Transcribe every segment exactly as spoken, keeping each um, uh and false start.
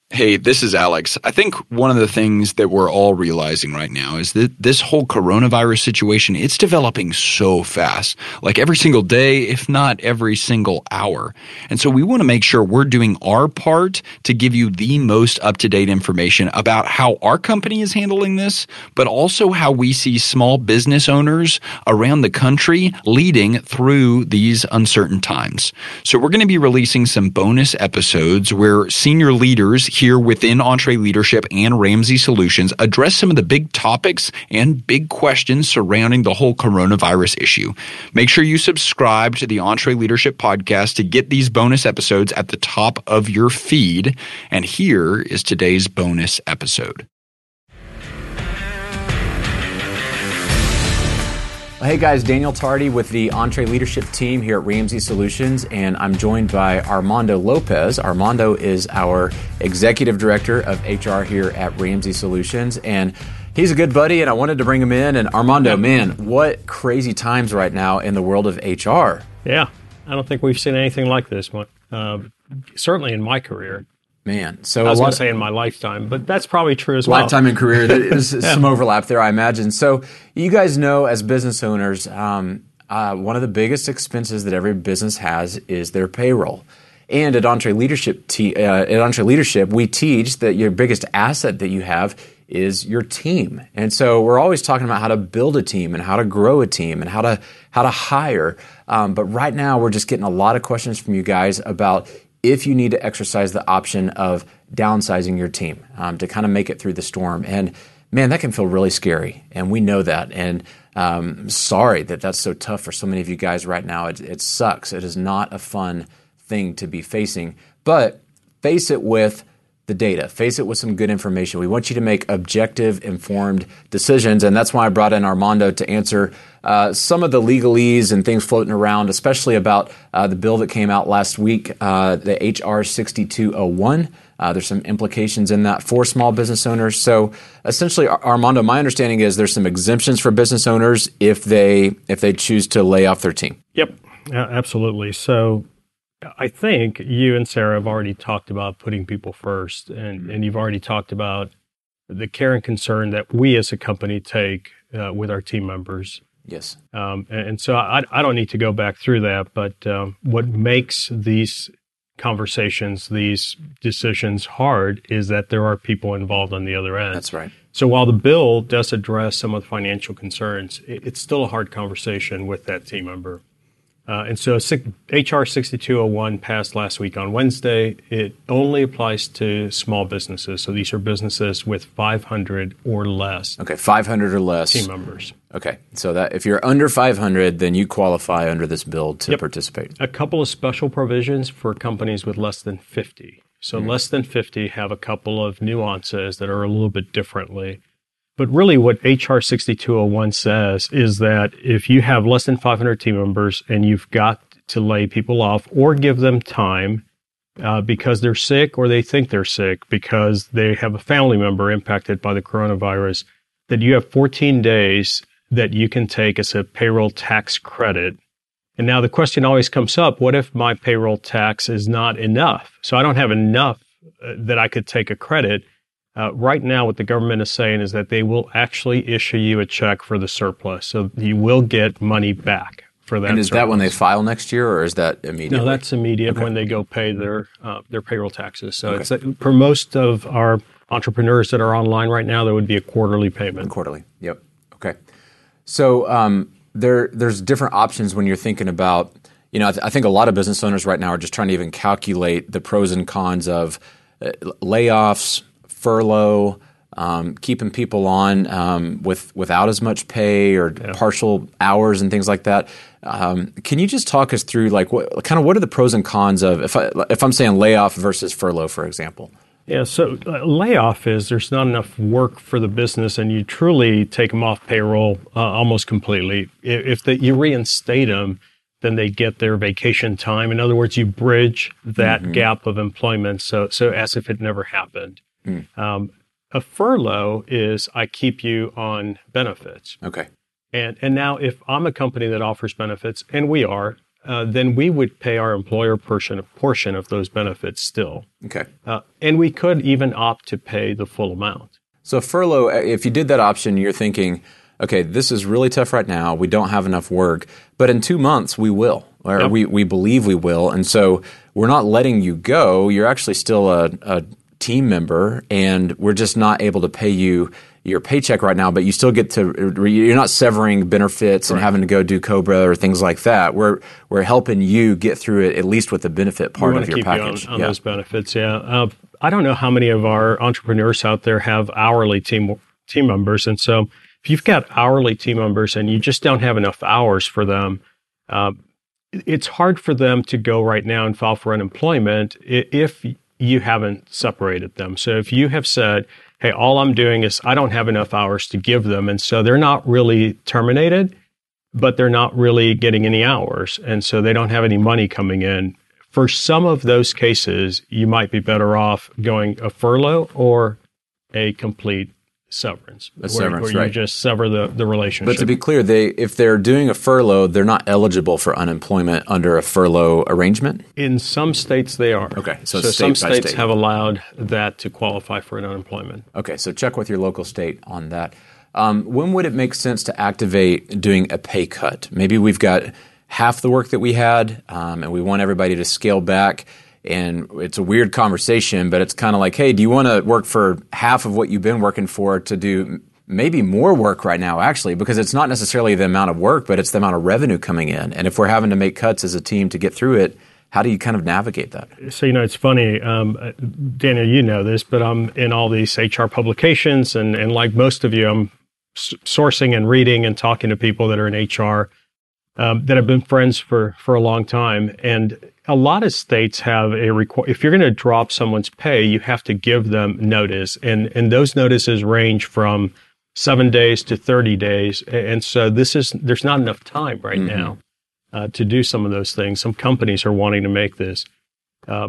Hey, this is Alex. I think one of the things that we're all realizing right now is that this whole coronavirus situation, it's developing so fast, like every single day, if not every single hour. And so we want to make sure we're doing our part to give you the most up-to-date information about how our company is handling this, but also how we see small business owners around the country leading through these uncertain times. So we're going to be releasing some bonus episodes where senior leaders here within EntreLeadership and Ramsey Solutions address some of the big topics and big questions surrounding the whole coronavirus issue. Make sure you subscribe to the EntreLeadership podcast to get these bonus episodes at the top of your feed. And here is today's bonus episode. Hey guys, Daniel Tardy with the EntreLeadership team here at Ramsey Solutions, and I'm joined by Armando Lopez. Armando is our Executive Director of H R here at Ramsey Solutions, and he's a good buddy, and I wanted to bring him in. And Armando, yeah. man, what crazy times right now in the world of H R. Yeah, I don't think we've seen anything like this one, uh, certainly in my career. Man, so I was a lot going to say in my lifetime, but that's probably true as well. Lifetime in career, there's yeah. some overlap there, I imagine. So you guys know, as business owners, um, uh, one of the biggest expenses that every business has is their payroll. And at EntreLeadership, te- uh, at EntreLeadership, we teach that your biggest asset that you have is your team. And so we're always talking about how to build a team and how to grow a team and how to how to hire. Um, but right now, we're just getting a lot of questions from you guys about if you need to exercise the option of downsizing your team um, to kind of make it through the storm. And man, that can feel really scary. And we know that. And um, sorry that that's so tough for so many of you guys right now. It, it sucks. It is not a fun thing to be facing. But face it with the data. Face it with some good information. We want you to make objective, informed decisions. And that's why I brought in Armando to answer uh, some of the legalese and things floating around, especially about uh, the bill that came out last week, uh, the H R sixty-two oh one. Uh, there's some implications in that for small business owners. So essentially, Armando, my understanding is there's some exemptions for business owners if they if they choose to lay off their team. Yep, absolutely. So I think you and Sarah have already talked about putting people first, and, and you've already talked about the care and concern that we as a company take uh, with our team members. Yes. Um, and, and so I, I don't need to go back through that, but um, what makes these conversations, these decisions hard is that there are people involved on the other end. That's right. So while the bill does address some of the financial concerns, it, it's still a hard conversation with that team member. Uh, and so H R sixty-two oh one passed last week on Wednesday. It only applies to small businesses. So these are businesses with five hundred or less. Okay, five hundred or less. Team members. Okay, so that if you're under five hundred, then you qualify under this bill to yep. participate. A couple of special provisions for companies with less than fifty. So mm-hmm. less than fifty have a couple of nuances that are a little bit differently. But really what H R sixty-two oh one says is that if you have less than five hundred team members and you've got to lay people off or give them time uh, because they're sick or they think they're sick because they have a family member impacted by the coronavirus, that you have fourteen days that you can take as a payroll tax credit. And now the question always comes up, what if my payroll tax is not enough? So I don't have enough uh, that I could take a credit. Uh, right now, what the government is saying is that they will actually issue you a check for the surplus. So you will get money back for that. And is surplus. that when they file next year, or is that immediately? No, that's immediate okay. when they go pay their uh, their payroll taxes. So okay. it's uh, for most of our entrepreneurs that are online right now, there would be a quarterly payment. Quarterly, yep. Okay. So um, there there's different options when you're thinking about, you know, I, th- I think a lot of business owners right now are just trying to even calculate the pros and cons of uh, layoffs, furlough, um, keeping people on um, with without as much pay or yeah. partial hours and things like that. Um, can you just talk us through, like, what kind of what are the pros and cons of if I, if I'm saying layoff versus furlough, for example? Yeah, so uh, layoff is there's not enough work for the business, and you truly take them off payroll uh, almost completely. If, if the, you reinstate them, then they get their vacation time. In other words, you bridge that mm-hmm. gap of employment, so so as if it never happened. Mm. Um, a furlough is I keep you on benefits. Okay. And and now if I'm a company that offers benefits, and we are, uh, then we would pay our employer portion, portion of those benefits still. Okay. Uh, and we could even opt to pay the full amount. So furlough, if you did that option, you're thinking, okay, this is really tough right now. We don't have enough work, but in two months we will, or Yep. we, we believe we will. And so we're not letting you go. You're actually still a, a team member, and we're just not able to pay you your paycheck right now, but you still get to, you're not severing benefits and Right. having to go do COBRA or things like that. We're we're helping you get through it, at least with the benefit part we of want to your keep package. you on, on yeah. those benefits, yeah. Uh, I don't know how many of our entrepreneurs out there have hourly team team members, and so if you've got hourly team members and you just don't have enough hours for them, uh, it's hard for them to go right now and file for unemployment if you haven't separated them. So if you have said, hey, all I'm doing is I don't have enough hours to give them, and so they're not really terminated, but they're not really getting any hours, and so they don't have any money coming in. For some of those cases, you might be better off going a furlough or a complete severance, A where, severance, where you right. just sever the, the relationship. But to be clear, they if they're doing a furlough, they're not eligible for unemployment under a furlough arrangement? In some states, they are. Okay, so so state some by states state. have allowed that to qualify for an unemployment. Okay, so check with your local state on that. Um, when would it make sense to activate doing a pay cut? Maybe we've got half the work that we had, um, and we want everybody to scale back. And it's a weird conversation, but it's kind of like, hey, do you want to work for half of what you've been working for to do maybe more work right now, actually, because it's not necessarily the amount of work, but it's the amount of revenue coming in. And if we're having to make cuts as a team to get through it, how do you kind of navigate that? So, you know, it's funny, um, Daniel, you know this, but I'm in all these H R publications, and, and like most of you, I'm s- sourcing and reading and talking to people that are in H R um, that have been friends for, for a long time. And a lot of states have a requ- if you're going to drop someone's pay, you have to give them notice. And, and those notices range from seven days to thirty days. And so this is, there's not enough time right Mm-hmm. now uh, to do some of those things. Some companies are wanting to make this uh,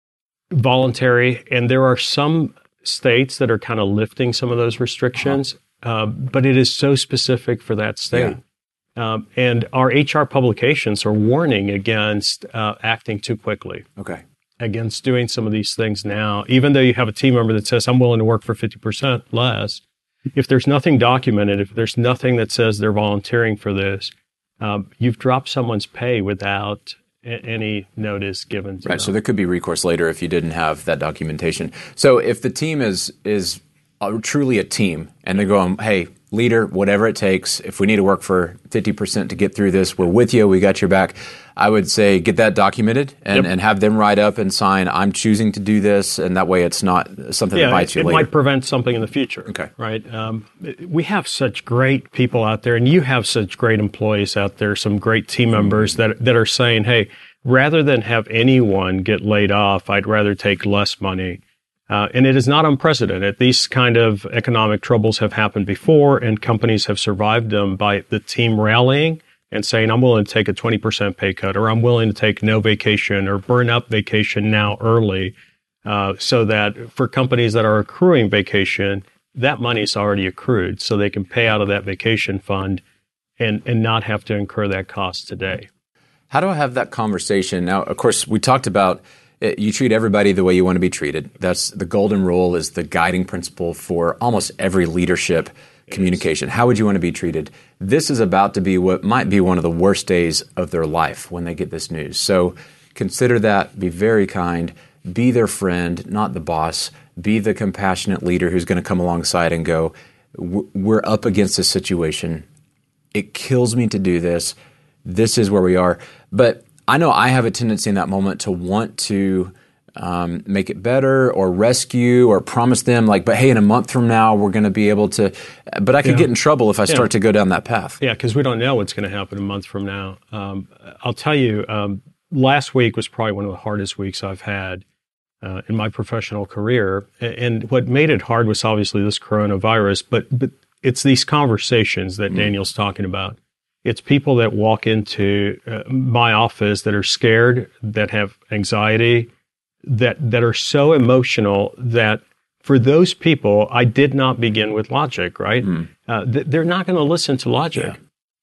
voluntary. And there are some states that are kind of lifting some of those restrictions, uh, but it is so specific for that state. Um, and our H R publications are warning against uh, acting too quickly, Okay. against doing some of these things now. Even though you have a team member that says, I'm willing to work for fifty percent less, if there's nothing documented, if there's nothing that says they're volunteering for this, um, you've dropped someone's pay without a- any notice given to Right. them. So there could be recourse later if you didn't have that documentation. So if the team is is uh, truly a team and they're going, hey, leader, whatever it takes, if we need to work for fifty percent to get through this, we're with you, we got your back. I would say get that documented and, Yep. and have them write up and sign, I'm choosing to do this, and that way it's not something yeah, that bites it, you it later. might prevent something in the future. Okay. Right. Um, we have such great people out there, and you have such great employees out there, some great team members that that are saying, hey, rather than have anyone get laid off, I'd rather take less money. Uh, and it is not unprecedented. These kind of economic troubles have happened before, and companies have survived them by the team rallying and saying, I'm willing to take a twenty percent pay cut, or I'm willing to take no vacation or burn up vacation now early, uh, so that for companies that are accruing vacation, that money's already accrued, so they can pay out of that vacation fund and, and not have to incur that cost today. How do I have that conversation? Now, of course, we talked about it, you treat everybody the way you want to be treated. That's the golden rule, is the guiding principle for almost every leadership communication. How would you want to be treated? This is about to be what might be one of the worst days of their life when they get this news. So consider that, be very kind, be their friend, not the boss, be the compassionate leader who's going to come alongside and go, we're up against this situation. It kills me to do this. This is where we are. But I know I have a tendency in that moment to want to um, make it better or rescue or promise them like, but hey, in a month from now, we're going to be able to, but I could Yeah. get in trouble if I start to go down that path. Yeah, because we don't know what's going to happen a month from now. Um, I'll tell you, um, last week was probably one of the hardest weeks I've had uh, in my professional career. A- And what made it hard was obviously this coronavirus, but but it's these conversations that Daniel's talking about. It's people that walk into uh, my office that are scared, that have anxiety, that that are so emotional that for those people, I did not begin with logic, right? Uh, th- they're not going to listen to logic.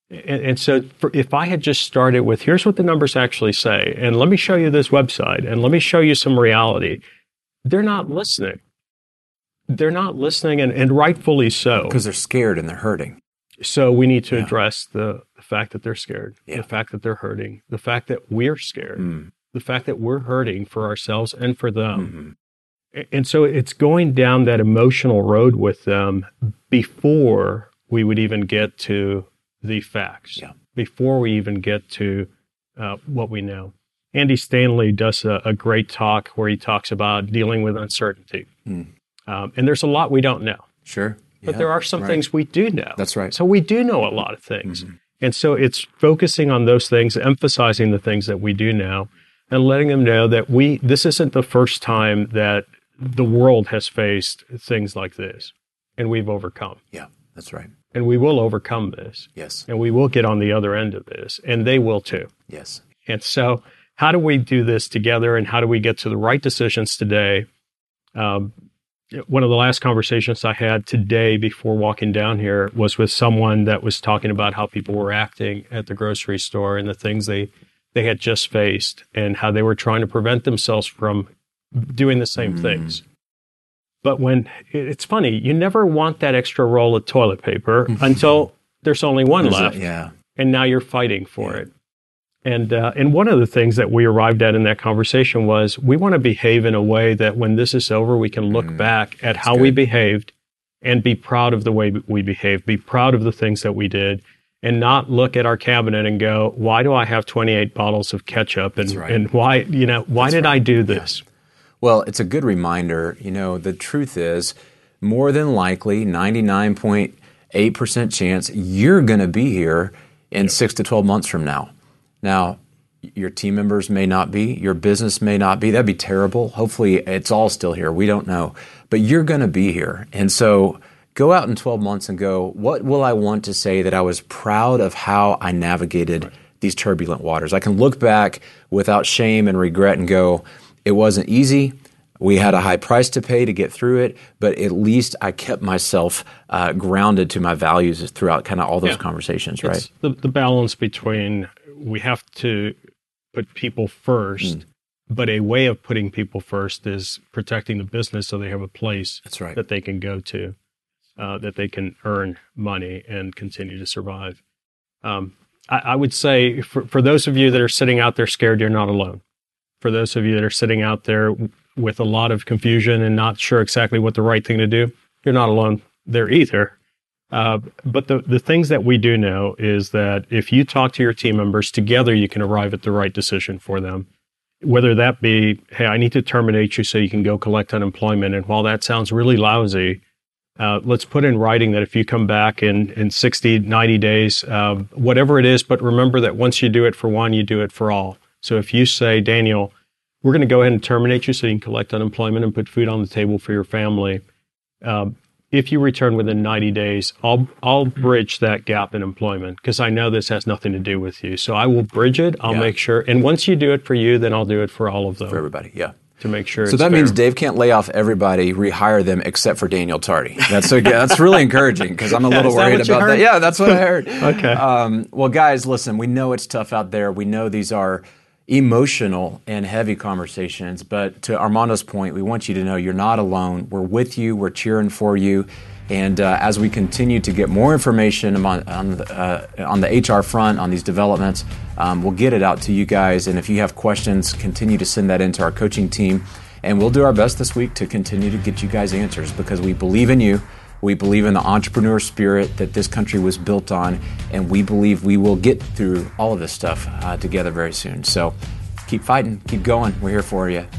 And, and so for, if I had just started with, here's what the numbers actually say, and let me show you this website, and let me show you some reality, they're not listening. They're not listening, and, and rightfully so. Because they're scared and they're hurting. So we need to Yeah. address the, the fact that they're scared, Yeah. the fact that they're hurting, the fact that we're scared, Mm. the fact that we're hurting for ourselves and for them. Mhm. And so it's going down that emotional road with them before we would even get to the facts, Yeah. before we even get to uh, what we know. Andy Stanley does a, a great talk where he talks about dealing with uncertainty. Mm. Um, and there's a lot we don't know, Sure. but Yeah. there are some Right. things we do know. That's right. So we do know a lot of things. Mhm. And so it's focusing on those things, emphasizing the things that we do know, and letting them know that we this isn't the first time that the world has faced things like this, and we've overcome. Yeah, that's right. And we will overcome this, Yes. and we will get on the other end of this, and they will too. Yes. And so how do we do this together, and how do we get to the right decisions today? Um, one of the last conversations I had today before walking down here was with someone that was talking about how people were acting at the grocery store and the things they, they had just faced and how they were trying to prevent themselves from doing the same Mm. things. But when it's funny, you never want that extra roll of toilet paper until there's only one There's a- left, yeah. and now you're fighting for Yeah. it. And uh, and one of the things that we arrived at in that conversation was we want to behave in a way that when this is over, we can look Mm, back at how we good. behaved and be proud of the way we behaved, be proud of the things that we did, and not look at our cabinet and go, why do I have twenty-eight bottles of ketchup? And, That's right. and why, you know, why That's did right. I do this? Well, it's a good reminder. You know, the truth is, more than likely, ninety-nine point eight percent chance you're going to be here in six to twelve months from now. Now, your team members may not be, your business may not be. That'd be terrible. Hopefully, it's all still here. We don't know. But you're going to be here. And so go out in twelve months and go, what will I want to say that I was proud of how I navigated right. these turbulent waters? I can look back without shame and regret and go, it wasn't easy. We had a high price to pay to get through it, but at least I kept myself uh, grounded to my values throughout kind of all those yeah. conversations, right? It's the, the balance between we have to put people first, mm. but a way of putting people first is protecting the business so they have a place That's right. that they can go to, uh, that they can earn money and continue to survive. Um, I, I would say for, for those of you that are sitting out there scared, you're not alone. For those of you that are sitting out there with a lot of confusion and not sure exactly what the right thing to do, you're not alone there either. Uh, but the, the things that we do know is that if you talk to your team members, together you can arrive at the right decision for them. Whether that be, hey, I need to terminate you so you can go collect unemployment. And while that sounds really lousy, uh, let's put in writing that if you come back in, in sixty, ninety days, uh, whatever it is, but remember that once you do it for one, you do it for all. So if you say, Daniel, we're going to go ahead and terminate you so you can collect unemployment and put food on the table for your family. Um, if you return within ninety days, I'll I'll bridge that gap in employment because I know this has nothing to do with you. So I will bridge it. I'll yeah. make sure. And once you do it for you, then I'll do it for all of them. For everybody, yeah. To make sure So it's that fair. means Dave can't lay off everybody, rehire them except for Daniel Tardy. That's so, that's really encouraging because I'm a little Is that worried what you about heard? that. Yeah, that's what I heard. Okay. Um, well, guys, listen, we know it's tough out there. We know these are emotional and heavy conversations, but to Armando's point, we want you to know you're not alone. We're with you. We're cheering for you. And uh, as we continue to get more information on on the, uh, on the H R front, on these developments, um, we'll get it out to you guys. And if you have questions, continue to send that into our coaching team. And we'll do our best this week to continue to get you guys answers because we believe in you. We believe in the entrepreneur spirit that this country was built on. And we believe we will get through all of this stuff uh, together very soon. So keep fighting. Keep going. We're here for you.